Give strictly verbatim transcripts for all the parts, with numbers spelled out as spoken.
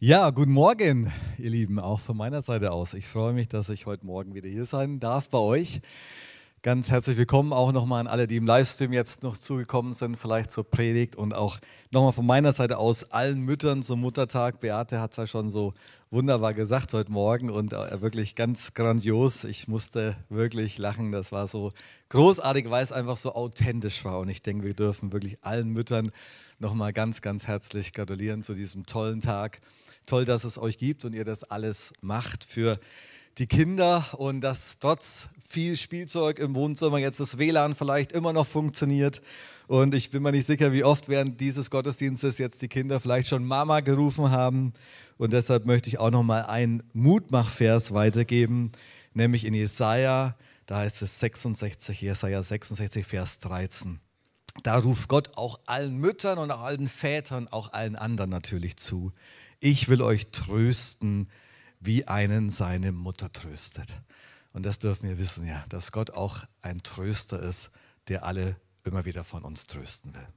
Ja, guten Morgen, ihr Lieben, auch von meiner Seite aus. Ich freue mich, dass ich heute Morgen wieder hier sein darf bei euch. Ganz herzlich willkommen auch nochmal an alle, die im Livestream jetzt noch zugekommen sind, vielleicht zur Predigt und auch nochmal von meiner Seite aus allen Müttern zum Muttertag. Beate hat es ja schon so wunderbar gesagt heute Morgen und wirklich ganz grandios. Ich musste wirklich lachen, das war so großartig, weil es einfach so authentisch war und ich denke, wir dürfen wirklich allen Müttern nochmal ganz, ganz herzlich gratulieren zu diesem tollen Tag. Toll, dass es euch gibt und ihr das alles macht für die Kinder und dass trotz viel Spielzeug im Wohnzimmer jetzt das W L A N vielleicht immer noch funktioniert. Und ich bin mir nicht sicher, wie oft während dieses Gottesdienstes jetzt die Kinder vielleicht schon Mama gerufen haben. Und deshalb möchte ich auch noch mal einen Mutmachvers weitergeben, nämlich in Jesaja, da heißt es sechsundsechzig, Jesaja sechsundsechzig, Vers dreizehn. Da ruft Gott auch allen Müttern und auch allen Vätern, auch allen anderen natürlich zu. Ich will euch trösten, wie einen seine Mutter tröstet. Und das dürfen wir wissen, ja, dass Gott auch ein Tröster ist, der alle immer wieder von uns trösten will.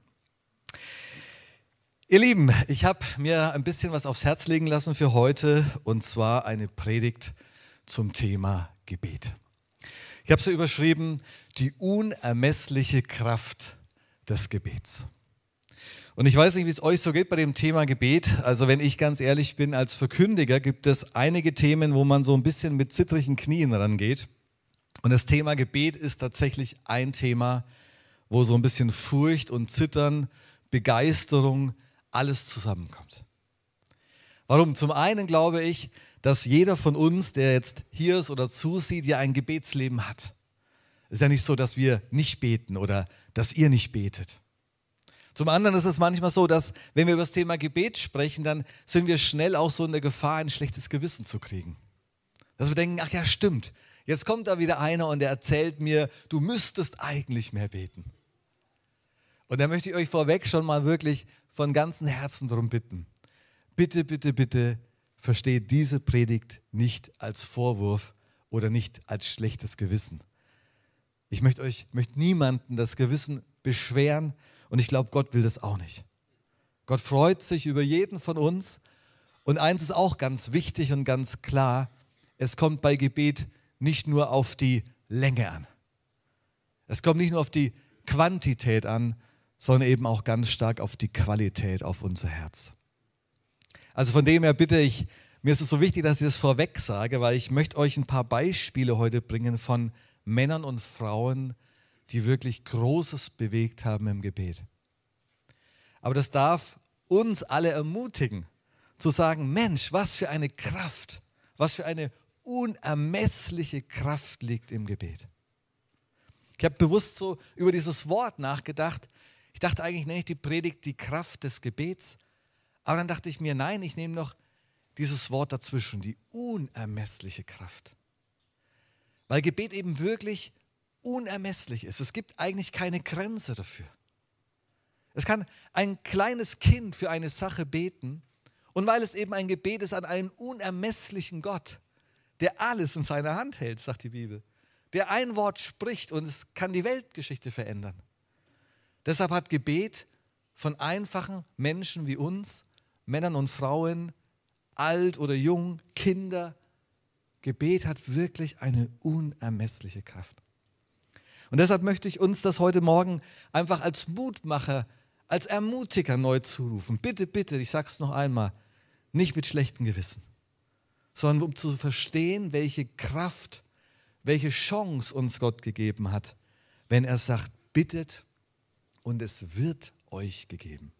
Ihr Lieben, ich habe mir ein bisschen was aufs Herz legen lassen für heute, und zwar eine Predigt zum Thema Gebet. Ich habe sie überschrieben, die unermessliche Kraft des Gebets. Und ich weiß nicht, wie es euch so geht bei dem Thema Gebet. Also wenn ich ganz ehrlich bin, als Verkündiger gibt es einige Themen, wo man so ein bisschen mit zittrigen Knien rangeht. Und das Thema Gebet ist tatsächlich ein Thema, wo so ein bisschen Furcht und Zittern, Begeisterung, alles zusammenkommt. Warum? Zum einen glaube ich, dass jeder von uns, der jetzt hier ist oder zusieht, ja ein Gebetsleben hat. Es ist ja nicht so, dass wir nicht beten oder dass ihr nicht betet. Zum anderen ist es manchmal so, dass wenn wir über das Thema Gebet sprechen, dann sind wir schnell auch so in der Gefahr, ein schlechtes Gewissen zu kriegen. Dass wir denken, ach ja, stimmt, jetzt kommt da wieder einer und der erzählt mir, du müsstest eigentlich mehr beten. Und da möchte ich euch vorweg schon mal wirklich von ganzem Herzen darum bitten. Bitte, bitte, bitte versteht diese Predigt nicht als Vorwurf oder nicht als schlechtes Gewissen. Ich möchte euch, möchte niemanden das Gewissen beschweren. Und ich glaube, Gott will das auch nicht. Gott freut sich über jeden von uns. Und eins ist auch ganz wichtig und ganz klar, es kommt bei Gebet nicht nur auf die Länge an. Es kommt nicht nur auf die Quantität an, sondern eben auch ganz stark auf die Qualität, auf unser Herz. Also von dem her bitte ich, mir ist es so wichtig, dass ich das vorweg sage, weil ich möchte euch ein paar Beispiele heute bringen von Männern und Frauen, die wirklich Großes bewegt haben im Gebet. Aber das darf uns alle ermutigen, zu sagen, Mensch, was für eine Kraft, was für eine unermessliche Kraft liegt im Gebet. Ich habe bewusst so über dieses Wort nachgedacht. Ich dachte eigentlich, nenne ich die Predigt die Kraft des Gebets. Aber dann dachte ich mir, nein, ich nehme noch dieses Wort dazwischen, die unermessliche Kraft. Weil Gebet eben wirklich unermesslich ist. Es gibt eigentlich keine Grenze dafür. Es kann ein kleines Kind für eine Sache beten und weil es eben ein Gebet ist an einen unermesslichen Gott, der alles in seiner Hand hält, sagt die Bibel, der ein Wort spricht und es kann die Weltgeschichte verändern. Deshalb hat Gebet von einfachen Menschen wie uns, Männern und Frauen, alt oder jung, Kinder, Gebet hat wirklich eine unermessliche Kraft. Und deshalb möchte ich uns das heute Morgen einfach als Mutmacher, als Ermutiger neu zurufen. Bitte, bitte, ich sage es noch einmal, nicht mit schlechtem Gewissen, sondern um zu verstehen, welche Kraft, welche Chance uns Gott gegeben hat, wenn er sagt, bittet und es wird euch gegeben.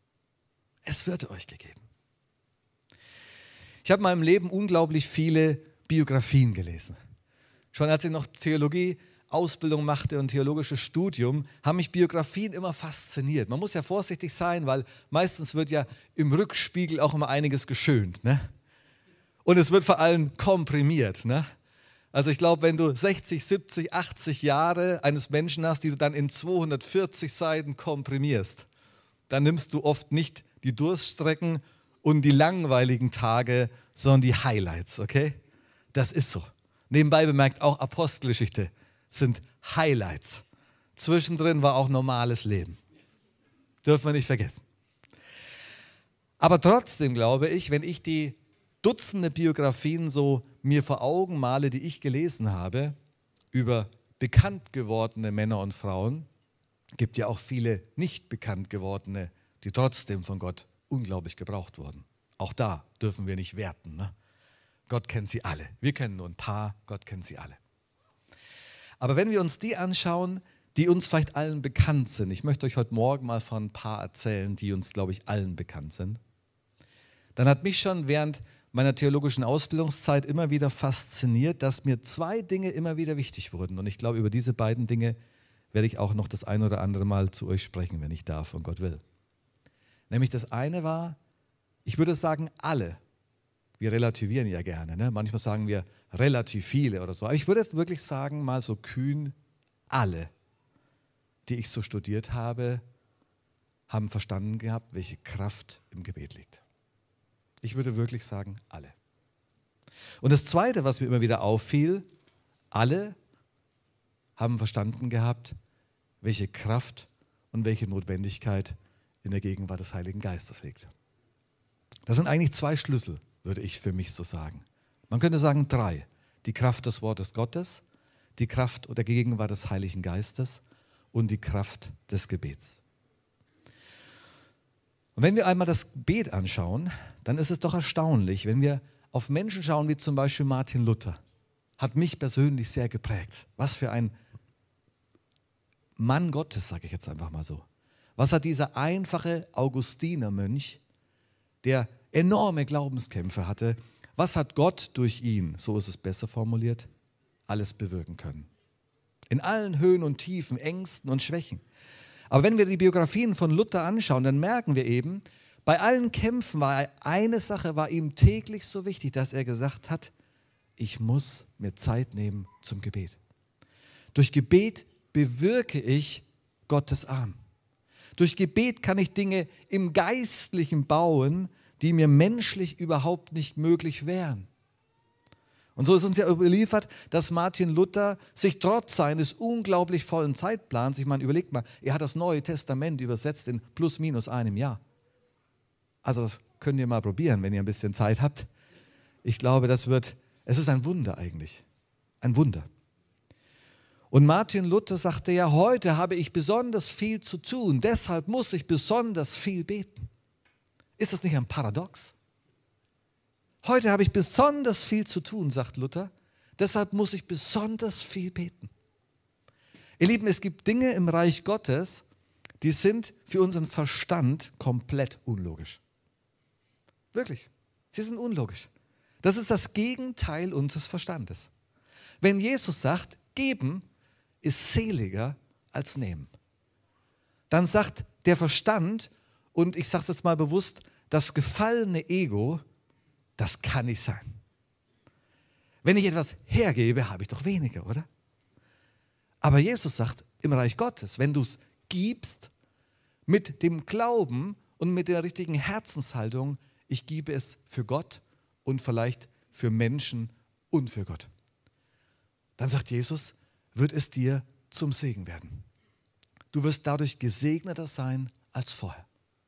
Es wird euch gegeben. Ich habe in meinem Leben unglaublich viele Biografien gelesen. Schon als ich noch Theologie Ausbildung machte und theologisches Studium, haben mich Biografien immer fasziniert. Man muss ja vorsichtig sein, weil meistens wird ja im Rückspiegel auch immer einiges geschönt. Ne? Und es wird vor allem komprimiert. Ne? Also ich glaube, wenn du sechzig, siebzig, achtzig Jahre eines Menschen hast, die du dann in zweihundertvierzig Seiten komprimierst, dann nimmst du oft nicht die Durststrecken und die langweiligen Tage, sondern die Highlights. Okay? Das ist so. Nebenbei bemerkt, auch Apostelgeschichte sind Highlights. Zwischendrin war auch normales Leben. Dürfen wir nicht vergessen. Aber trotzdem glaube ich, wenn ich die Dutzende Biografien so mir vor Augen male, die ich gelesen habe, über bekannt gewordene Männer und Frauen, gibt ja auch viele nicht bekannt gewordene, die trotzdem von Gott unglaublich gebraucht wurden. Auch da dürfen wir nicht werten. Ne? Gott kennt sie alle. Wir kennen nur ein paar, Gott kennt sie alle. Aber wenn wir uns die anschauen, die uns vielleicht allen bekannt sind, ich möchte euch heute Morgen mal von ein paar erzählen, die uns, glaube ich, allen bekannt sind, dann hat mich schon während meiner theologischen Ausbildungszeit immer wieder fasziniert, dass mir zwei Dinge immer wieder wichtig wurden. Und ich glaube, über diese beiden Dinge werde ich auch noch das ein oder andere Mal zu euch sprechen, wenn ich darf und Gott will. Nämlich das eine war, ich würde sagen, alle. Wir relativieren ja gerne. Ne? Manchmal sagen wir relativ viele oder so. Aber ich würde wirklich sagen, mal so kühn, alle, die ich so studiert habe, haben verstanden gehabt, welche Kraft im Gebet liegt. Ich würde wirklich sagen, alle. Und das Zweite, was mir immer wieder auffiel, alle haben verstanden gehabt, welche Kraft und welche Notwendigkeit in der Gegenwart des Heiligen Geistes liegt. Das sind eigentlich zwei Schlüssel, würde ich für mich so sagen. Man könnte sagen drei. Die Kraft des Wortes Gottes, die Kraft oder Gegenwart des Heiligen Geistes und die Kraft des Gebets. Und wenn wir einmal das Gebet anschauen, dann ist es doch erstaunlich, wenn wir auf Menschen schauen, wie zum Beispiel Martin Luther, hat mich persönlich sehr geprägt. Was für ein Mann Gottes, sage ich jetzt einfach mal so. Was hat dieser einfache Augustinermönch, der enorme Glaubenskämpfe hatte, was hat Gott durch ihn, so ist es besser formuliert, alles bewirken können? In allen Höhen und Tiefen, Ängsten und Schwächen. Aber wenn wir die Biografien von Luther anschauen, dann merken wir eben, bei allen Kämpfen war eine Sache, war ihm täglich so wichtig, dass er gesagt hat, ich muss mir Zeit nehmen zum Gebet. Durch Gebet bewirke ich Gottes Arm. Durch Gebet kann ich Dinge im Geistlichen bauen, die mir menschlich überhaupt nicht möglich wären. Und so ist uns ja überliefert, dass Martin Luther sich trotz seines unglaublich vollen Zeitplans, ich meine, überlegt mal, er hat das Neue Testament übersetzt in plus minus einem Jahr. Also das könnt ihr mal probieren, wenn ihr ein bisschen Zeit habt. Ich glaube, das wird, es ist ein Wunder eigentlich, ein Wunder. Und Martin Luther sagte ja, heute habe ich besonders viel zu tun, deshalb muss ich besonders viel beten. Ist das nicht ein Paradox? Heute habe ich besonders viel zu tun, sagt Luther, deshalb muss ich besonders viel beten. Ihr Lieben, es gibt Dinge im Reich Gottes, die sind für unseren Verstand komplett unlogisch. Wirklich, sie sind unlogisch. Das ist das Gegenteil unseres Verstandes. Wenn Jesus sagt, geben ist seliger als nehmen, dann sagt der Verstand, und ich sage es jetzt mal bewusst, das gefallene Ego, das kann nicht sein. Wenn ich etwas hergebe, habe ich doch weniger, oder? Aber Jesus sagt, im Reich Gottes, wenn du es gibst, mit dem Glauben und mit der richtigen Herzenshaltung, ich gebe es für Gott und vielleicht für Menschen und für Gott. Dann sagt Jesus, wird es dir zum Segen werden. Du wirst dadurch gesegneter sein als vorher.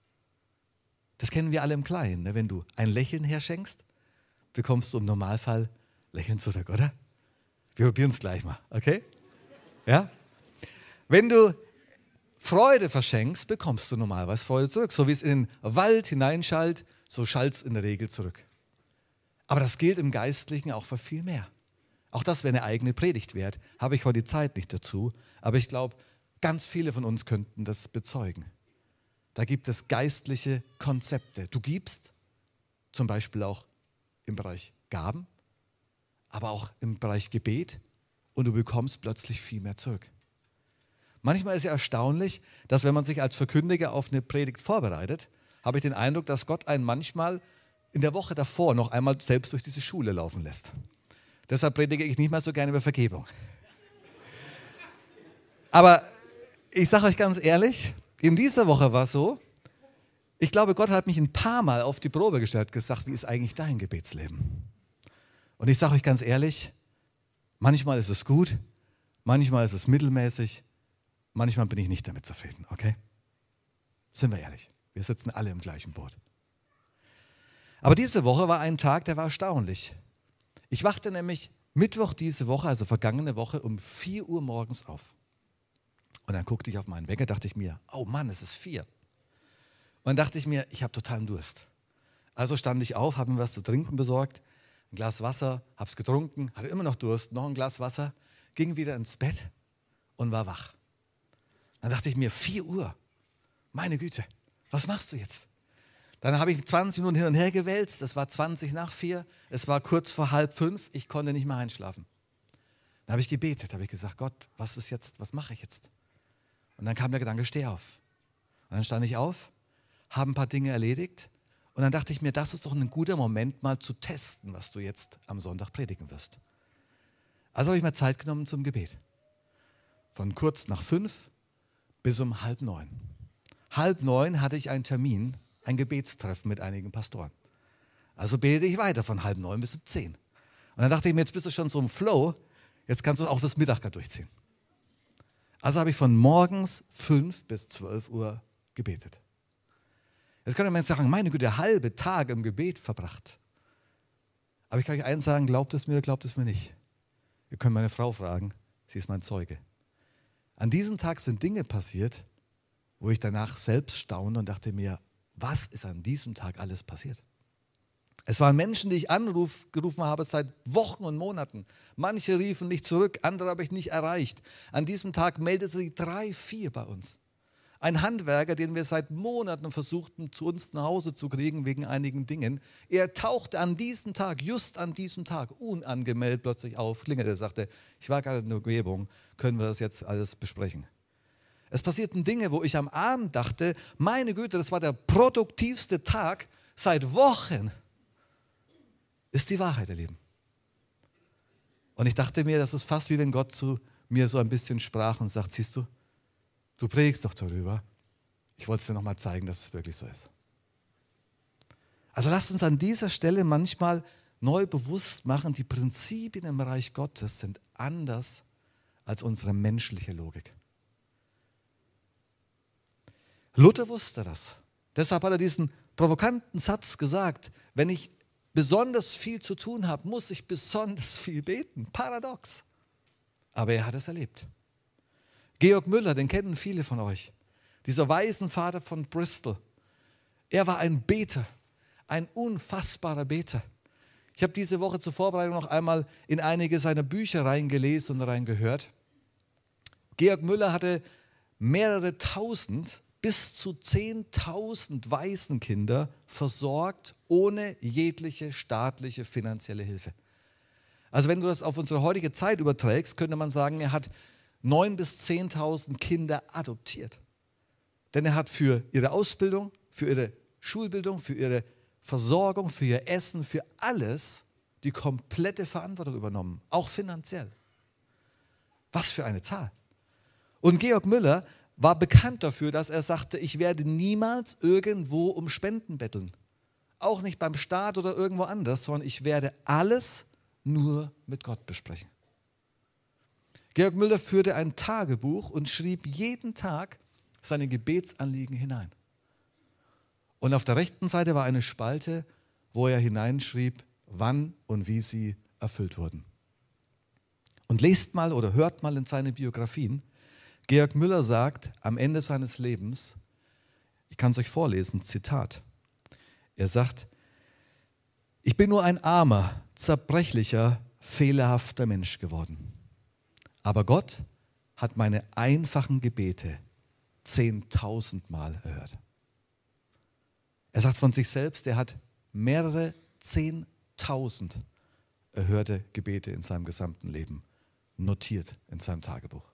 Das kennen wir alle im Kleinen. Ne? Wenn du ein Lächeln herschenkst, bekommst du im Normalfall Lächeln zurück, oder? Wir probieren es gleich mal, okay? Ja? Wenn du Freude verschenkst, bekommst du normalerweise Freude zurück. So wie es in den Wald hineinschallt, so schallt es in der Regel zurück. Aber das gilt im Geistlichen auch für viel mehr. Auch das wäre eine eigene Predigt wert. Habe ich heute die Zeit nicht dazu. Aber ich glaube, ganz viele von uns könnten das bezeugen. Da gibt es geistliche Konzepte. Du gibst zum Beispiel auch im Bereich Gaben, aber auch im Bereich Gebet und du bekommst plötzlich viel mehr zurück. Manchmal ist ja erstaunlich, dass wenn man sich als Verkündiger auf eine Predigt vorbereitet, habe ich den Eindruck, dass Gott einen manchmal in der Woche davor noch einmal selbst durch diese Schule laufen lässt. Deshalb predige ich nicht mehr so gerne über Vergebung. Aber ich sage euch ganz ehrlich, in dieser Woche war es so, ich glaube, Gott hat mich ein paar Mal auf die Probe gestellt und gesagt, wie ist eigentlich dein Gebetsleben? Und ich sage euch ganz ehrlich, manchmal ist es gut, manchmal ist es mittelmäßig, manchmal bin ich nicht damit zufrieden, okay? Sind wir ehrlich, wir sitzen alle im gleichen Boot. Aber diese Woche war ein Tag, der war erstaunlich. Ich wachte nämlich Mittwoch diese Woche, also vergangene Woche, um vier Uhr morgens auf. Und dann guckte ich auf meinen Wecker, dachte ich mir, oh Mann, es ist vier. Und dann dachte ich mir, ich habe totalen Durst. Also stand ich auf, habe mir was zu trinken besorgt, ein Glas Wasser, habe es getrunken, hatte immer noch Durst, noch ein Glas Wasser, ging wieder ins Bett und war wach. Dann dachte ich mir, vier Uhr, meine Güte, was machst du jetzt? Dann habe ich zwanzig Minuten hin und her gewälzt, es war zwanzig nach vier, es war kurz vor halb fünf, ich konnte nicht mehr einschlafen. Dann habe ich gebetet, habe ich gesagt, Gott, was ist jetzt, was mache ich jetzt? Und dann kam der Gedanke, steh auf. Und dann stand ich auf, habe ein paar Dinge erledigt und dann dachte ich mir, das ist doch ein guter Moment, mal zu testen, was du jetzt am Sonntag predigen wirst. Also habe ich mir Zeit genommen zum Gebet. Von kurz nach fünf bis um halb neun. Halb neun hatte ich einen Termin, ein Gebetstreffen mit einigen Pastoren. Also betete ich weiter von halb neun bis um zehn. Und dann dachte ich mir, jetzt bist du schon so im Flow, jetzt kannst du es auch bis Mittag durchziehen. Also habe ich von morgens fünf bis zwölf Uhr gebetet. Jetzt könnte man jetzt sagen, meine Güte, halbe Tag im Gebet verbracht. Aber ich kann euch eins sagen, glaubt es mir oder glaubt es mir nicht. Ihr könnt meine Frau fragen, sie ist mein Zeuge. An diesem Tag sind Dinge passiert, wo ich danach selbst staune und dachte mir, was ist an diesem Tag alles passiert? Es waren Menschen, die ich angerufen habe seit Wochen und Monaten. Manche riefen nicht zurück, andere habe ich nicht erreicht. An diesem Tag meldeten sich drei, vier bei uns. Ein Handwerker, den wir seit Monaten versuchten, zu uns nach Hause zu kriegen wegen einigen Dingen. Er tauchte an diesem Tag, just an diesem Tag, unangemeldet plötzlich auf, klingelte, sagte, ich war gerade in der Umgebung, können wir das jetzt alles besprechen? Es passierten Dinge, wo ich am Abend dachte, meine Güte, das war der produktivste Tag seit Wochen. Ist die Wahrheit, ihr Lieben. Und ich dachte mir, das ist fast wie wenn Gott zu mir so ein bisschen sprach und sagt, siehst du, du predigst doch darüber. Ich wollte es dir nochmal zeigen, dass es wirklich so ist. Also lasst uns an dieser Stelle manchmal neu bewusst machen, die Prinzipien im Reich Gottes sind anders als unsere menschliche Logik. Luther wusste das. Deshalb hat er diesen provokanten Satz gesagt, wenn ich besonders viel zu tun habe, muss ich besonders viel beten. Paradox. Aber er hat es erlebt. Georg Müller, den kennen viele von euch. Dieser Waisenvater von Bristol. Er war ein Beter, ein unfassbarer Beter. Ich habe diese Woche zur Vorbereitung noch einmal in einige seiner Bücher reingelesen und reingehört. Georg Müller hatte mehrere tausend bis zu zehntausend Waisenkinder versorgt, ohne jegliche staatliche finanzielle Hilfe. Also wenn du das auf unsere heutige Zeit überträgst, könnte man sagen, er hat neuntausend bis zehntausend Kinder adoptiert. Denn er hat für ihre Ausbildung, für ihre Schulbildung, für ihre Versorgung, für ihr Essen, für alles die komplette Verantwortung übernommen, auch finanziell. Was für eine Zahl. Und Georg Müller war bekannt dafür, dass er sagte, ich werde niemals irgendwo um Spenden betteln. Auch nicht beim Staat oder irgendwo anders, sondern ich werde alles nur mit Gott besprechen. Georg Müller führte ein Tagebuch und schrieb jeden Tag seine Gebetsanliegen hinein. Und auf der rechten Seite war eine Spalte, wo er hineinschrieb, wann und wie sie erfüllt wurden. Und lest mal oder hört mal in seine Biografien. Georg Müller sagt am Ende seines Lebens, ich kann es euch vorlesen, Zitat. Er sagt, ich bin nur ein armer, zerbrechlicher, fehlerhafter Mensch geworden. Aber Gott hat meine einfachen Gebete zehntausendmal erhört. Er sagt von sich selbst, er hat mehrere zehntausend erhörte Gebete in seinem gesamten Leben notiert in seinem Tagebuch.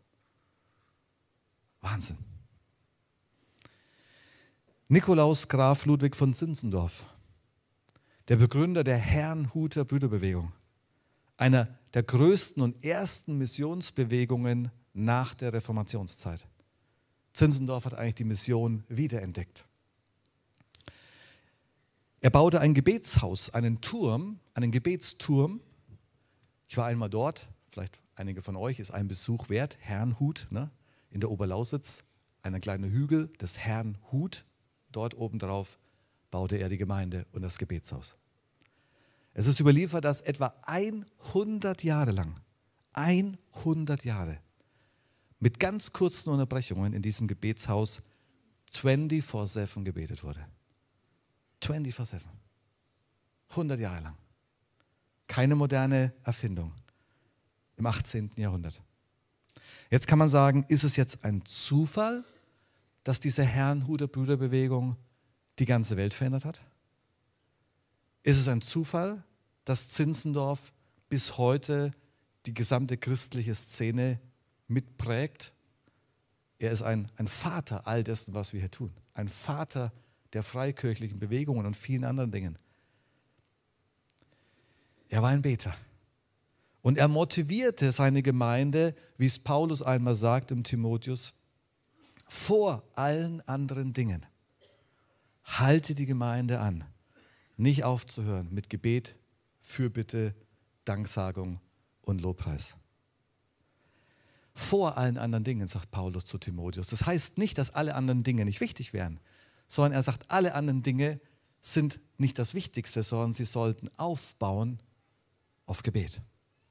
Wahnsinn. Nikolaus Graf Ludwig von Zinzendorf, der Begründer der Herrnhuter Brüderbewegung, einer der größten und ersten Missionsbewegungen nach der Reformationszeit. Zinzendorf hat eigentlich die Mission wiederentdeckt. Er baute ein Gebetshaus, einen Turm, einen Gebetsturm. Ich war einmal dort, vielleicht einige von euch, ist ein Besuch wert, Herrnhut, ne? In der Oberlausitz, ein kleiner Hügel des Herrnhut, dort obendrauf baute er die Gemeinde und das Gebetshaus. Es ist überliefert, dass etwa hundert Jahre lang, hundert Jahre, mit ganz kurzen Unterbrechungen in diesem Gebetshaus vierundzwanzig sieben gebetet wurde. vierundzwanzig sieben. hundert Jahre lang. Keine moderne Erfindung im achtzehnten Jahrhundert. Jetzt kann man sagen, ist es jetzt ein Zufall, dass diese Herrnhuter-Brüderbewegung die ganze Welt verändert hat? Ist es ein Zufall, dass Zinzendorf bis heute die gesamte christliche Szene mitprägt? Er ist ein, ein Vater all dessen, was wir hier tun. Ein Vater der freikirchlichen Bewegungen und vielen anderen Dingen. Er war ein Beter. Und er motivierte seine Gemeinde, wie es Paulus einmal sagt im Timotheus, vor allen anderen Dingen. Halte die Gemeinde an, nicht aufzuhören mit Gebet, Fürbitte, Danksagung und Lobpreis. Vor allen anderen Dingen, sagt Paulus zu Timotheus. Das heißt nicht, dass alle anderen Dinge nicht wichtig wären, sondern er sagt, alle anderen Dinge sind nicht das Wichtigste, sondern sie sollten aufbauen auf Gebet.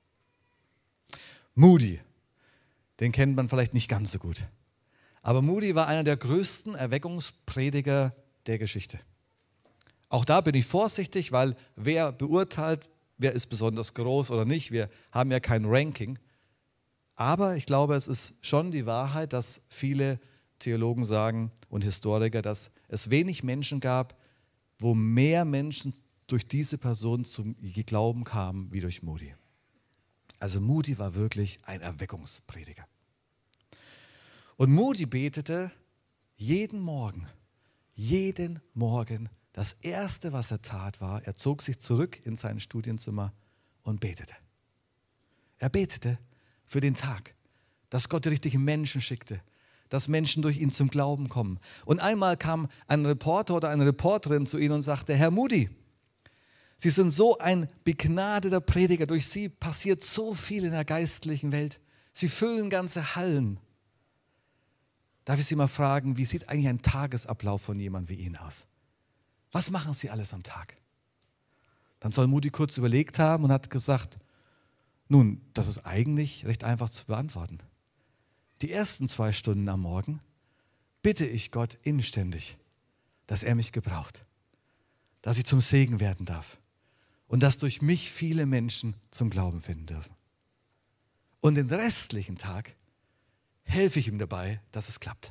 Moody, den kennt man vielleicht nicht ganz so gut. Aber Moody war einer der größten Erweckungsprediger der Geschichte. Auch da bin ich vorsichtig, weil wer beurteilt, wer ist besonders groß oder nicht, wir haben ja kein Ranking. Aber ich glaube, es ist schon die Wahrheit, dass viele Theologen sagen und Historiker, dass es wenig Menschen gab, wo mehr Menschen durch diese Person zum Glauben kamen wie durch Moody. Also Moody war wirklich ein Erweckungsprediger. Und Moody betete jeden Morgen, jeden Morgen, das Erste, was er tat, war, er zog sich zurück in sein Studienzimmer und betete. Er betete für den Tag, dass Gott die richtigen Menschen schickte, dass Menschen durch ihn zum Glauben kommen. Und einmal kam ein Reporter oder eine Reporterin zu ihm und sagte, Herr Moody, Sie sind so ein begnadeter Prediger, durch Sie passiert so viel in der geistlichen Welt. Sie füllen ganze Hallen. Darf ich Sie mal fragen, wie sieht eigentlich ein Tagesablauf von jemandem wie Ihnen aus? Was machen Sie alles am Tag? Dann soll Moody kurz überlegt haben und hat gesagt, nun, das ist eigentlich recht einfach zu beantworten. Die ersten zwei Stunden am Morgen bitte ich Gott inständig, dass er mich gebraucht, dass ich zum Segen werden darf. Und dass durch mich viele Menschen zum Glauben finden dürfen. Und den restlichen Tag helfe ich ihm dabei, dass es klappt.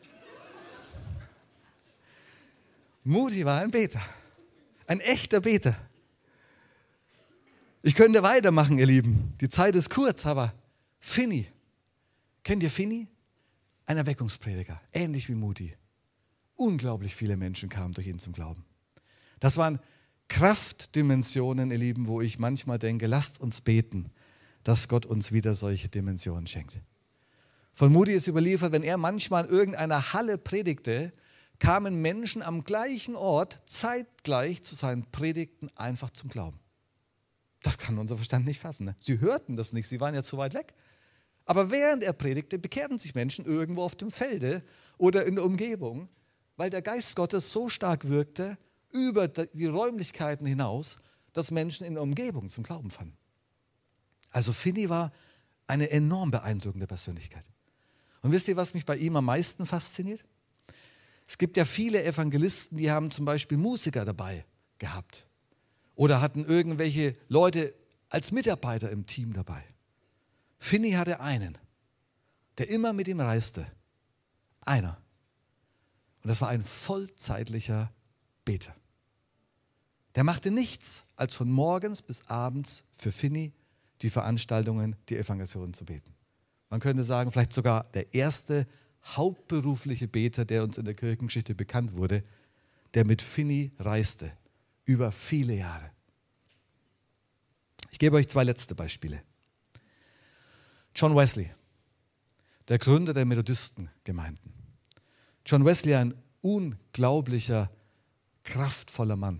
Moody war ein Beter, ein echter Beter. Ich könnte weitermachen, ihr Lieben. Die Zeit ist kurz, aber Finney, kennt ihr Finney? Ein Erweckungsprediger, ähnlich wie Moody. Unglaublich viele Menschen kamen durch ihn zum Glauben. Das waren Kraftdimensionen, ihr Lieben, wo ich manchmal denke, lasst uns beten, dass Gott uns wieder solche Dimensionen schenkt. Von Moody ist überliefert, wenn er manchmal in irgendeiner Halle predigte, kamen Menschen am gleichen Ort zeitgleich zu seinen Predigten einfach zum Glauben. Das kann unser Verstand nicht fassen. Ne? Sie hörten das nicht, sie waren ja zu weit weg. Aber während er predigte, bekehrten sich Menschen irgendwo auf dem Felde oder in der Umgebung, weil der Geist Gottes so stark wirkte, über die Räumlichkeiten hinaus, dass Menschen in der Umgebung zum Glauben fanden. Also Finney war eine enorm beeindruckende Persönlichkeit. Und wisst ihr, was mich bei ihm am meisten fasziniert? Es gibt ja viele Evangelisten, die haben zum Beispiel Musiker dabei gehabt oder hatten irgendwelche Leute als Mitarbeiter im Team dabei. Finney hatte einen, der immer mit ihm reiste. Einer. Und das war ein vollzeitlicher Beter. Der machte nichts, als von morgens bis abends für Finney die Veranstaltungen, die Evangelisation zu beten. Man könnte sagen, vielleicht sogar der erste hauptberufliche Beter, der uns in der Kirchengeschichte bekannt wurde, der mit Finney reiste, über viele Jahre. Ich gebe euch zwei letzte Beispiele. John Wesley, der Gründer der Methodistengemeinden. John Wesley, ein unglaublicher, kraftvoller Mann.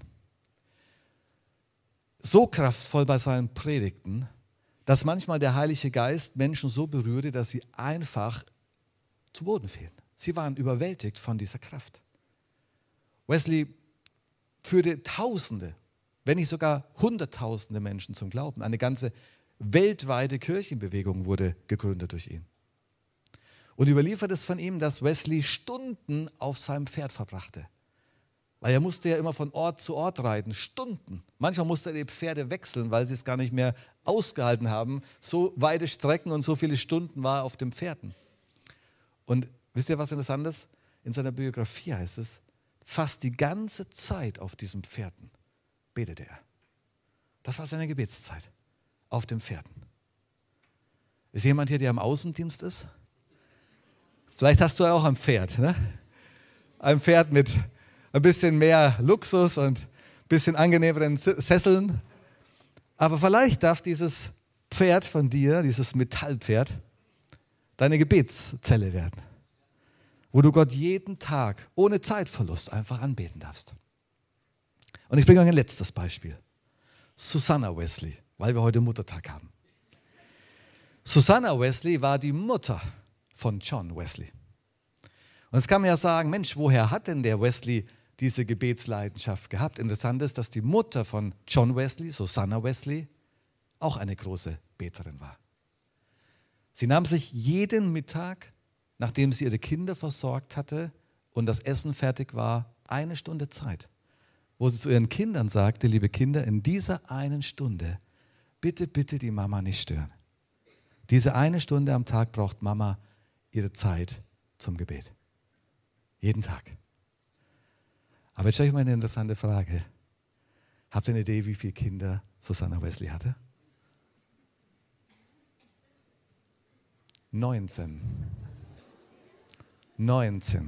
So kraftvoll bei seinen Predigten, dass manchmal der Heilige Geist Menschen so berührte, dass sie einfach zu Boden fielen. Sie waren überwältigt von dieser Kraft. Wesley führte Tausende, wenn nicht sogar Hunderttausende Menschen zum Glauben. Eine ganze weltweite Kirchenbewegung wurde gegründet durch ihn. Und überliefert ist von ihm, dass Wesley Stunden auf seinem Pferd verbrachte. Weil er musste ja immer von Ort zu Ort reiten, Stunden. Manchmal musste er die Pferde wechseln, weil sie es gar nicht mehr ausgehalten haben. So weite Strecken und so viele Stunden war er auf den Pferden. Und wisst ihr, was interessant ist? In seiner Biografie heißt es, fast die ganze Zeit auf diesen Pferden betete er. Das war seine Gebetszeit, auf den Pferden. Ist jemand hier, der im Außendienst ist? Vielleicht hast du ja auch ein Pferd, ne? Ein Pferd mit ein bisschen mehr Luxus und ein bisschen angenehmeren Sesseln. Aber vielleicht darf dieses Pferd von dir, dieses Metallpferd, deine Gebetszelle werden, wo du Gott jeden Tag ohne Zeitverlust einfach anbeten darfst. Und ich bringe euch ein letztes Beispiel. Susanna Wesley, weil wir heute Muttertag haben. Susanna Wesley war die Mutter von John Wesley. Und jetzt kann man ja sagen, Mensch, woher hat denn der Wesley diese Gebetsleidenschaft gehabt? Interessant ist, dass die Mutter von John Wesley, Susanna Wesley, auch eine große Beterin war. Sie nahm sich jeden Mittag, nachdem sie ihre Kinder versorgt hatte und das Essen fertig war, eine Stunde Zeit, wo sie zu ihren Kindern sagte, liebe Kinder, in dieser einen Stunde, bitte, bitte die Mama nicht stören. Diese eine Stunde am Tag braucht Mama ihre Zeit zum Gebet. Jeden Tag. Aber jetzt stelle ich mal eine interessante Frage. Habt ihr eine Idee, wie viele Kinder Susanna Wesley hatte? neunzehn. neunzehn.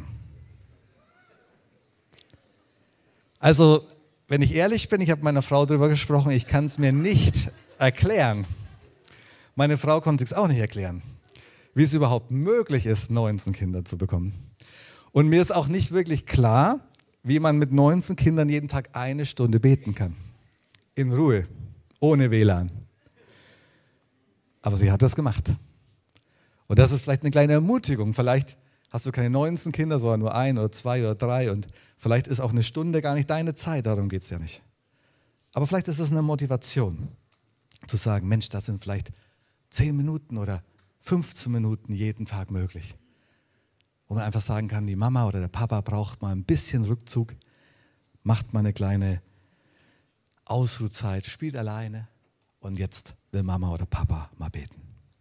Also, wenn ich ehrlich bin, ich habe mit meiner Frau darüber gesprochen, ich kann es mir nicht erklären. Meine Frau konnte es auch nicht erklären, wie es überhaupt möglich ist, neunzehn Kinder zu bekommen. Und mir ist auch nicht wirklich klar, wie man mit neunzehn Kindern jeden Tag eine Stunde beten kann. In Ruhe, ohne W L A N. Aber sie hat das gemacht. Und das ist vielleicht eine kleine Ermutigung. Vielleicht hast du keine neunzehn Kinder, sondern nur ein oder zwei oder drei. Und vielleicht ist auch eine Stunde gar nicht deine Zeit, darum geht es ja nicht. Aber vielleicht ist es eine Motivation, zu sagen, Mensch, das sind vielleicht zehn Minuten oder fünfzehn Minuten jeden Tag möglich. Wo man einfach sagen kann, die Mama oder der Papa braucht mal ein bisschen Rückzug, macht mal eine kleine Ausruhzeit, spielt alleine und jetzt will Mama oder Papa mal beten.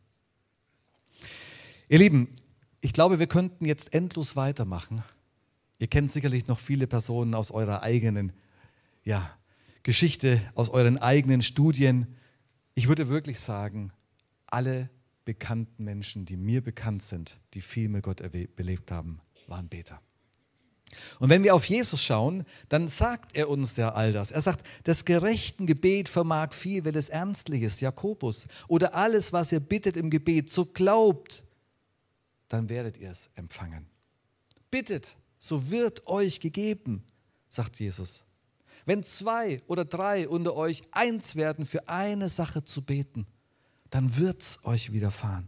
Ihr Lieben, ich glaube, wir könnten jetzt endlos weitermachen. Ihr kennt sicherlich noch viele Personen aus eurer eigenen ja, Geschichte, aus euren eigenen Studien. Ich würde wirklich sagen, alle bekannten Menschen, die mir bekannt sind, die viel mit Gott belebt haben, waren Beter. Und wenn wir auf Jesus schauen, dann sagt er uns ja all das. Er sagt, das gerechten Gebet vermag viel, wenn es ernstlich ist, Jakobus. Oder alles, was ihr bittet im Gebet, so glaubt, dann werdet ihr es empfangen. Bittet, so wird euch gegeben, sagt Jesus. Wenn zwei oder drei unter euch eins werden, für eine Sache zu beten, dann wird es euch widerfahren.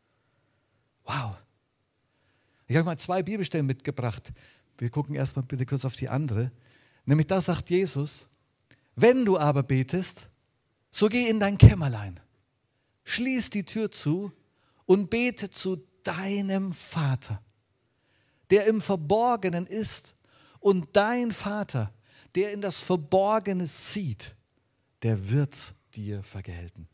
Wow. Ich habe mal zwei Bibelstellen mitgebracht. Wir gucken erstmal bitte kurz auf die andere. Nämlich da sagt Jesus, wenn du aber betest, so geh in dein Kämmerlein, schließ die Tür zu und bete zu deinem Vater, der im Verborgenen ist, und dein Vater, der in das Verborgene sieht, der wird's dir vergelten.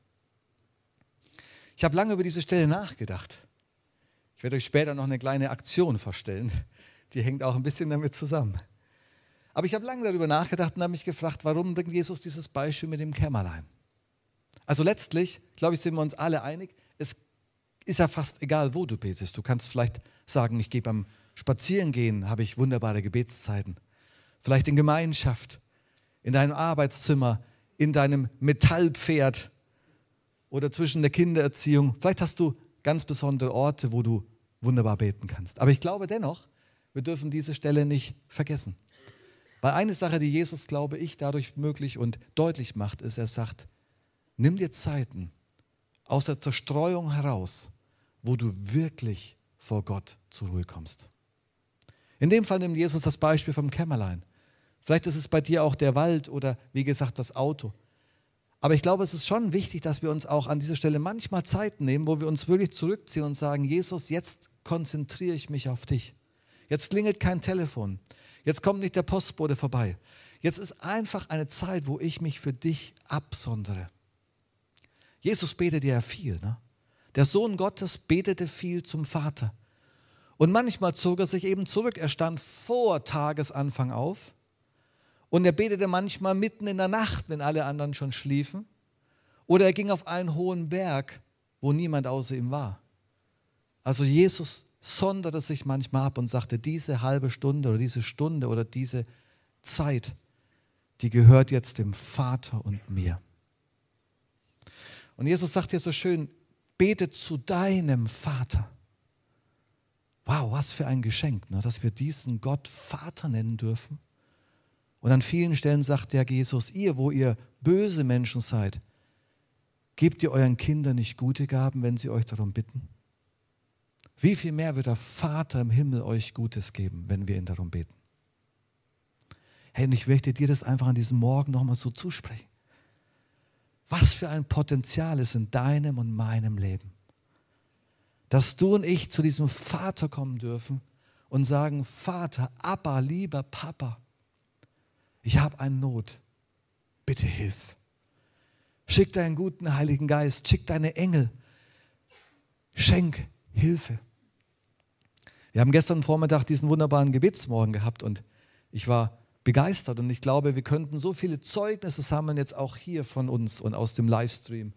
Ich habe lange über diese Stelle nachgedacht. Ich werde euch später noch eine kleine Aktion vorstellen, die hängt auch ein bisschen damit zusammen. Aber ich habe lange darüber nachgedacht und habe mich gefragt, warum bringt Jesus dieses Beispiel mit dem Kämmerlein? Also letztlich, glaube ich, sind wir uns alle einig, es ist ja fast egal, wo du betest. Du kannst vielleicht sagen, ich gehe beim Spazierengehen, habe ich wunderbare Gebetszeiten. Vielleicht in Gemeinschaft, in deinem Arbeitszimmer, in deinem Metallpferd oder zwischen der Kindererziehung. Vielleicht hast du ganz besondere Orte, wo du wunderbar beten kannst. Aber ich glaube dennoch, wir dürfen diese Stelle nicht vergessen. Weil eine Sache, die Jesus, glaube ich, dadurch möglich und deutlich macht, ist, er sagt, nimm dir Zeiten aus der Zerstreuung heraus, wo du wirklich vor Gott zur Ruhe kommst. In dem Fall nimmt Jesus das Beispiel vom Kämmerlein. Vielleicht ist es bei dir auch der Wald oder wie gesagt das Auto. Aber ich glaube, es ist schon wichtig, dass wir uns auch an dieser Stelle manchmal Zeit nehmen, wo wir uns wirklich zurückziehen und sagen, Jesus, jetzt konzentriere ich mich auf dich. Jetzt klingelt kein Telefon. Jetzt kommt nicht der Postbote vorbei. Jetzt ist einfach eine Zeit, wo ich mich für dich absondere. Jesus betete ja viel. Ne? Der Sohn Gottes betete viel zum Vater. Und manchmal zog er sich eben zurück. Er stand vor Tagesanfang auf. Und er betete manchmal mitten in der Nacht, wenn alle anderen schon schliefen. Oder er ging auf einen hohen Berg, wo niemand außer ihm war. Also Jesus sonderte sich manchmal ab und sagte, diese halbe Stunde oder diese Stunde oder diese Zeit, die gehört jetzt dem Vater und mir. Und Jesus sagt hier so schön, bete zu deinem Vater. Wow, was für ein Geschenk, ne, dass wir diesen Gott Vater nennen dürfen. Und an vielen Stellen sagt der Jesus, ihr, wo ihr böse Menschen seid, gebt ihr euren Kindern nicht gute Gaben, wenn sie euch darum bitten? Wie viel mehr wird der Vater im Himmel euch Gutes geben, wenn wir ihn darum beten? Hey, und ich möchte dir das einfach an diesem Morgen nochmal so zusprechen. Was für ein Potenzial ist in deinem und meinem Leben. Dass du und ich zu diesem Vater kommen dürfen und sagen, Vater, Abba, lieber Papa, ich habe eine Not, bitte hilf. Schick deinen guten Heiligen Geist, schick deine Engel, schenk Hilfe. Wir haben gestern Vormittag diesen wunderbaren Gebetsmorgen gehabt und ich war begeistert und ich glaube, wir könnten so viele Zeugnisse sammeln, jetzt auch hier von uns und aus dem Livestream,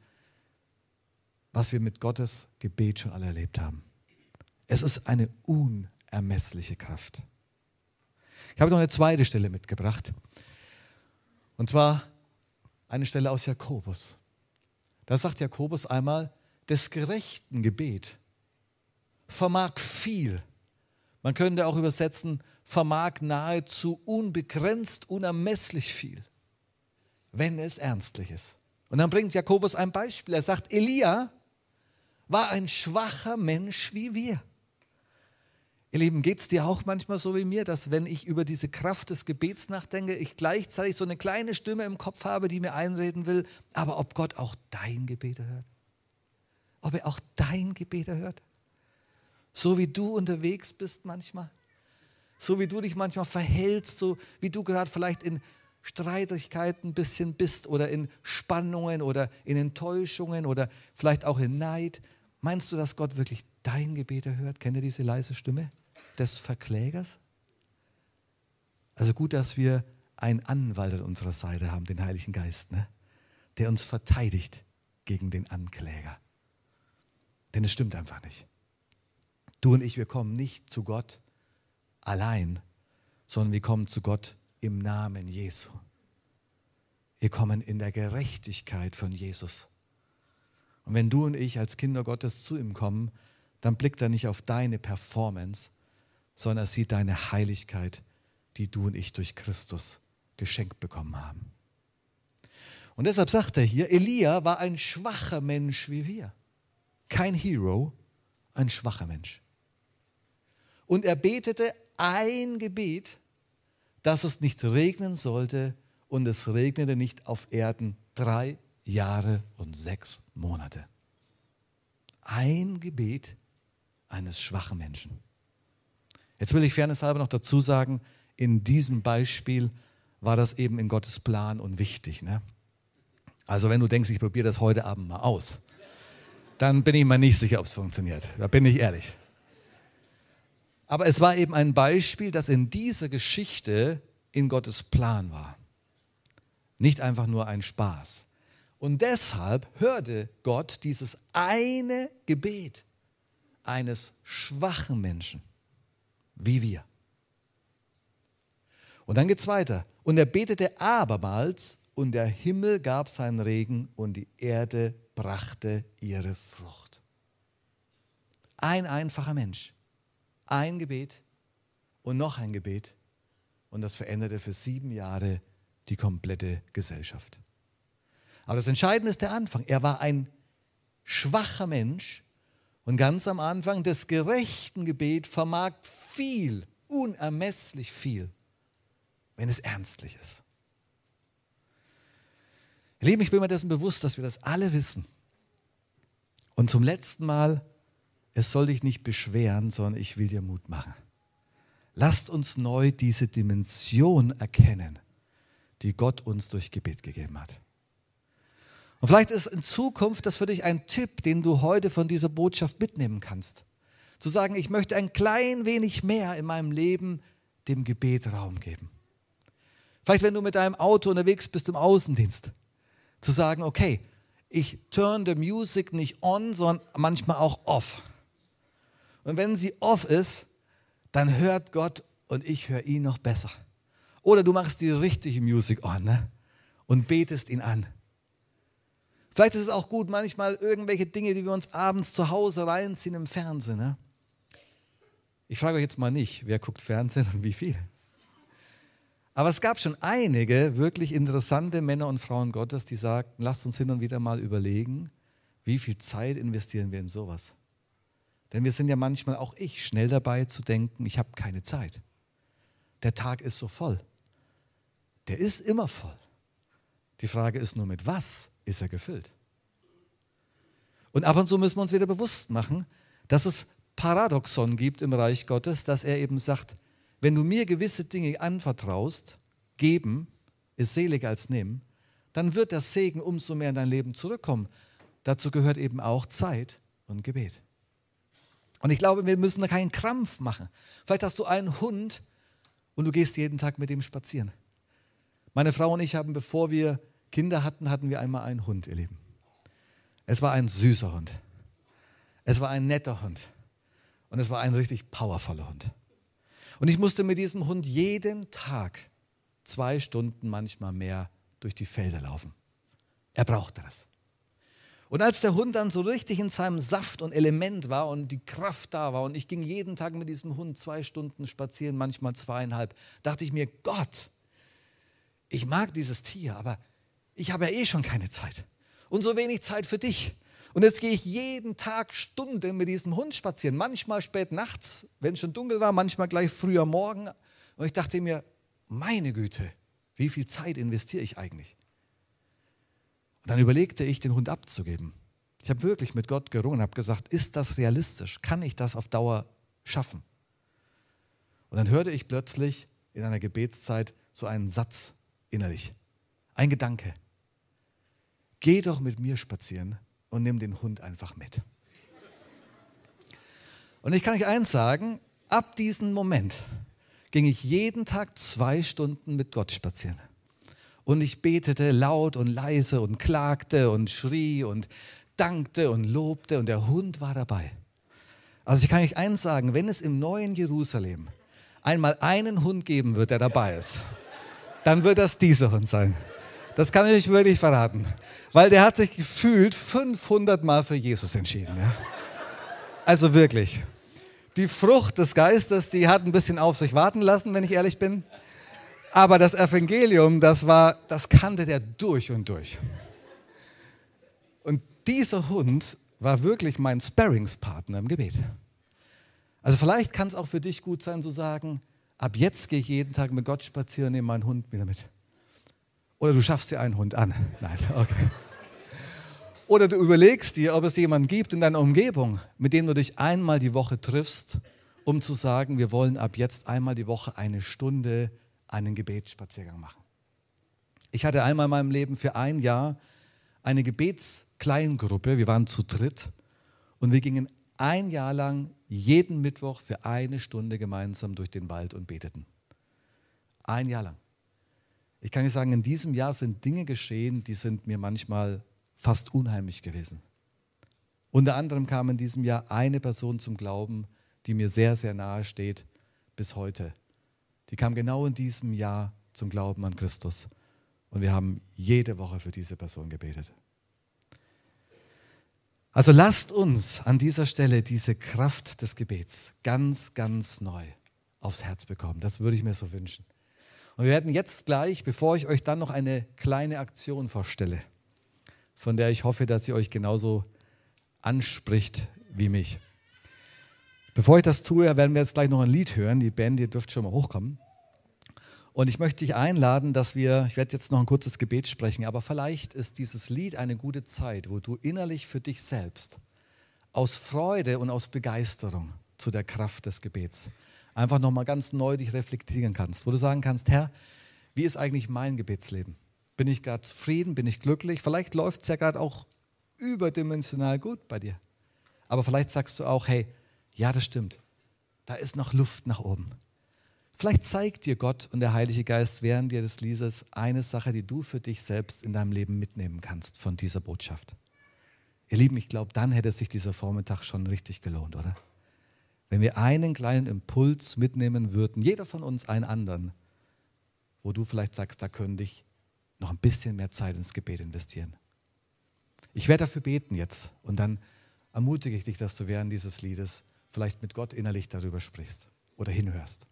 was wir mit Gottes Gebet schon alle erlebt haben. Es ist eine unermessliche Kraft. Ich habe noch eine zweite Stelle mitgebracht. Und zwar eine Stelle aus Jakobus. Da sagt Jakobus einmal, des gerechten Gebet vermag viel. Man könnte auch übersetzen, vermag nahezu unbegrenzt, unermesslich viel, wenn es ernstlich ist. Und dann bringt Jakobus ein Beispiel. Er sagt, Elia war ein schwacher Mensch wie wir. Ihr Lieben, geht es dir auch manchmal so wie mir, dass wenn ich über diese Kraft des Gebets nachdenke, ich gleichzeitig so eine kleine Stimme im Kopf habe, die mir einreden will, aber ob Gott auch dein Gebet hört? Ob er auch dein Gebet hört? So wie du unterwegs bist manchmal, so wie du dich manchmal verhältst, so wie du gerade vielleicht in Streitigkeiten ein bisschen bist oder in Spannungen oder in Enttäuschungen oder vielleicht auch in Neid. Meinst du, dass Gott wirklich dein Gebet hört? Kennt ihr diese leise Stimme des Verklägers? Also gut, dass wir einen Anwalt an unserer Seite haben, den Heiligen Geist, ne? Der uns verteidigt gegen den Ankläger. Denn es stimmt einfach nicht. Du und ich, wir kommen nicht zu Gott allein, sondern wir kommen zu Gott im Namen Jesu. Wir kommen in der Gerechtigkeit von Jesus. Und wenn du und ich als Kinder Gottes zu ihm kommen, dann blickt er nicht auf deine Performance, sondern er sieht deine Heiligkeit, die du und ich durch Christus geschenkt bekommen haben. Und deshalb sagt er hier, Elia war ein schwacher Mensch wie wir. Kein Hero, ein schwacher Mensch. Und er betete ein Gebet, dass es nicht regnen sollte, und es regnete nicht auf Erden drei Jahre und sechs Monate. Ein Gebet eines schwachen Menschen. Jetzt will ich fairnesshalber noch dazu sagen, in diesem Beispiel war das eben in Gottes Plan und wichtig. Ne? Also wenn du denkst, ich probiere das heute Abend mal aus, dann bin ich mir nicht sicher, ob es funktioniert. Da bin ich ehrlich. Aber es war eben ein Beispiel, das in dieser Geschichte in Gottes Plan war. Nicht einfach nur ein Spaß. Und deshalb hörte Gott dieses eine Gebet eines schwachen Menschen, wie wir. Und dann geht es weiter. Und er betete abermals, und der Himmel gab seinen Regen, und die Erde brachte ihre Frucht. Ein einfacher Mensch. Ein Gebet und noch ein Gebet und das veränderte für sieben Jahre die komplette Gesellschaft. Aber das Entscheidende ist der Anfang. Er war ein schwacher Mensch und ganz am Anfang des gerechten Gebet vermag viel, unermesslich viel, wenn es ernstlich ist. Ihr Lieben, ich bin mir dessen bewusst, dass wir das alle wissen. Und zum letzten Mal, es soll dich nicht beschweren, sondern ich will dir Mut machen. Lasst uns neu diese Dimension erkennen, die Gott uns durch Gebet gegeben hat. Und vielleicht ist in Zukunft das für dich ein Tipp, den du heute von dieser Botschaft mitnehmen kannst. Zu sagen, ich möchte ein klein wenig mehr in meinem Leben dem Gebet Raum geben. Vielleicht, wenn du mit deinem Auto unterwegs bist im Außendienst, zu sagen, okay, ich turn the music nicht on, sondern manchmal auch off. Und wenn sie off ist, dann hört Gott und ich höre ihn noch besser. Oder du machst die richtige Musik on, ne? Und betest ihn an. Vielleicht ist es auch gut, manchmal irgendwelche Dinge, die wir uns abends zu Hause reinziehen im Fernsehen. Ne? Ich frage euch jetzt mal nicht, wer guckt Fernsehen und wie viel. Aber es gab schon einige wirklich interessante Männer und Frauen Gottes, die sagten, lasst uns hin und wieder mal überlegen, wie viel Zeit investieren wir in sowas. Denn wir sind ja manchmal, auch ich, schnell dabei zu denken, ich habe keine Zeit. Der Tag ist so voll. Der ist immer voll. Die Frage ist nur, mit was ist er gefüllt? Und ab und zu müssen wir uns wieder bewusst machen, dass es Paradoxon gibt im Reich Gottes, dass er eben sagt, wenn du mir gewisse Dinge anvertraust, geben ist seliger als nehmen, dann wird der Segen umso mehr in dein Leben zurückkommen. Dazu gehört eben auch Zeit und Gebet. Und ich glaube, wir müssen da keinen Krampf machen. Vielleicht hast du einen Hund und du gehst jeden Tag mit ihm spazieren. Meine Frau und ich haben, bevor wir Kinder hatten, hatten wir einmal einen Hund, ihr Lieben. Es war ein süßer Hund. Es war ein netter Hund. Und es war ein richtig powervoller Hund. Und ich musste mit diesem Hund jeden Tag zwei Stunden, manchmal mehr, durch die Felder laufen. Er brauchte das. Und als der Hund dann so richtig in seinem Saft und Element war und die Kraft da war und ich ging jeden Tag mit diesem Hund zwei Stunden spazieren, manchmal zweieinhalb, dachte ich mir, Gott, ich mag dieses Tier, aber ich habe ja eh schon keine Zeit und so wenig Zeit für dich. Und jetzt gehe ich jeden Tag Stunden mit diesem Hund spazieren, manchmal spät nachts, wenn es schon dunkel war, manchmal gleich früh am Morgen. Und ich dachte mir, meine Güte, wie viel Zeit investiere ich eigentlich? Und dann überlegte ich, den Hund abzugeben. Ich habe wirklich mit Gott gerungen und habe gesagt, ist das realistisch? Kann ich das auf Dauer schaffen? Und dann hörte ich plötzlich in einer Gebetszeit so einen Satz innerlich, ein Gedanke. Geh doch mit mir spazieren und nimm den Hund einfach mit. Und ich kann euch eins sagen, ab diesem Moment ging ich jeden Tag zwei Stunden mit Gott spazieren. Und ich betete laut und leise und klagte und schrie und dankte und lobte und der Hund war dabei. Also ich kann euch eins sagen, wenn es im neuen Jerusalem einmal einen Hund geben wird, der dabei ist, dann wird das dieser Hund sein. Das kann ich euch wirklich verraten. Weil der hat sich gefühlt fünfhundert Mal für Jesus entschieden. Ja? Also wirklich. Die Frucht des Geistes, die hat ein bisschen auf sich warten lassen, wenn ich ehrlich bin. Aber das Evangelium, das war, das kannte der durch und durch. Und dieser Hund war wirklich mein Sparringspartner im Gebet. Also vielleicht kann es auch für dich gut sein zu sagen, ab jetzt gehe ich jeden Tag mit Gott spazieren und nehme meinen Hund wieder mit. Oder du schaffst dir einen Hund an. Nein, okay. Oder du überlegst dir, ob es jemanden gibt in deiner Umgebung, mit dem du dich einmal die Woche triffst, um zu sagen, wir wollen ab jetzt einmal die Woche eine Stunde einen Gebetsspaziergang machen. Ich hatte einmal in meinem Leben für ein Jahr eine Gebetskleingruppe, wir waren zu dritt und wir gingen ein Jahr lang jeden Mittwoch für eine Stunde gemeinsam durch den Wald und beteten. Ein Jahr lang. Ich kann euch sagen, in diesem Jahr sind Dinge geschehen, die sind mir manchmal fast unheimlich gewesen. Unter anderem kam in diesem Jahr eine Person zum Glauben, die mir sehr, sehr nahe steht bis heute. Die kam genau in diesem Jahr zum Glauben an Christus. Und wir haben jede Woche für diese Person gebetet. Also lasst uns an dieser Stelle diese Kraft des Gebets ganz, ganz neu aufs Herz bekommen. Das würde ich mir so wünschen. Und wir werden jetzt gleich, bevor ich euch dann noch eine kleine Aktion vorstelle, von der ich hoffe, dass sie euch genauso anspricht wie mich. Bevor ich das tue, werden wir jetzt gleich noch ein Lied hören. Die Band, ihr dürft schon mal hochkommen. Und ich möchte dich einladen, dass wir, ich werde jetzt noch ein kurzes Gebet sprechen, aber vielleicht ist dieses Lied eine gute Zeit, wo du innerlich für dich selbst aus Freude und aus Begeisterung zu der Kraft des Gebets einfach nochmal ganz neu dich reflektieren kannst, wo du sagen kannst, Herr, wie ist eigentlich mein Gebetsleben? Bin ich gerade zufrieden? Bin ich glücklich? Vielleicht läuft es ja gerade auch überdimensional gut bei dir. Aber vielleicht sagst du auch, hey, ja, das stimmt. Da ist noch Luft nach oben. Vielleicht zeigt dir Gott und der Heilige Geist während dir des Liedes eine Sache, die du für dich selbst in deinem Leben mitnehmen kannst von dieser Botschaft. Ihr Lieben, ich glaube, dann hätte sich dieser Vormittag schon richtig gelohnt, oder? Wenn wir einen kleinen Impuls mitnehmen würden, jeder von uns einen anderen, wo du vielleicht sagst, da könnte ich noch ein bisschen mehr Zeit ins Gebet investieren. Ich werde dafür beten jetzt und dann ermutige ich dich, dass du während dieses Liedes vielleicht mit Gott innerlich darüber sprichst oder hinhörst.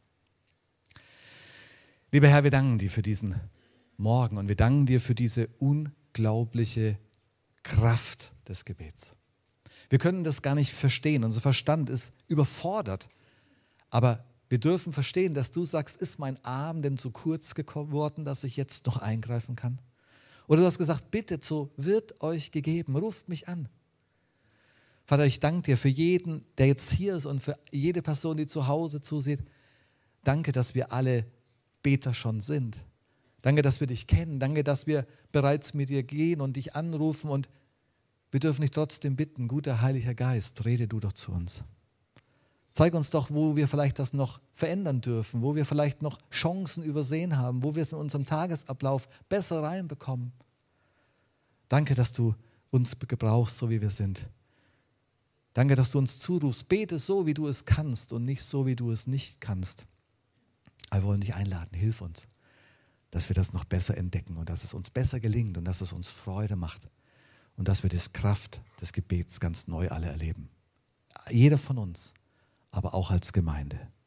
Lieber Herr, wir danken dir für diesen Morgen und wir danken dir für diese unglaubliche Kraft des Gebets. Wir können das gar nicht verstehen, unser Verstand ist überfordert, aber wir dürfen verstehen, dass du sagst, ist mein Arm denn zu kurz geworden, dass ich jetzt noch eingreifen kann? Oder du hast gesagt, bittet, so wird euch gegeben, ruft mich an. Vater, ich danke dir für jeden, der jetzt hier ist und für jede Person, die zu Hause zusieht. Danke, dass wir alle Beter schon sind. Danke, dass wir dich kennen. Danke, dass wir bereits mit dir gehen und dich anrufen. Und wir dürfen dich trotzdem bitten, guter Heiliger Geist, rede du doch zu uns. Zeig uns doch, wo wir vielleicht das noch verändern dürfen, wo wir vielleicht noch Chancen übersehen haben, wo wir es in unserem Tagesablauf besser reinbekommen. Danke, dass du uns gebrauchst, so wie wir sind. Danke, dass du uns zurufst. Bete so, wie du es kannst und nicht so, wie du es nicht kannst. Wir wollen dich einladen, hilf uns, dass wir das noch besser entdecken und dass es uns besser gelingt und dass es uns Freude macht und dass wir die Kraft des Gebets ganz neu alle erleben. Jeder von uns, aber auch als Gemeinde.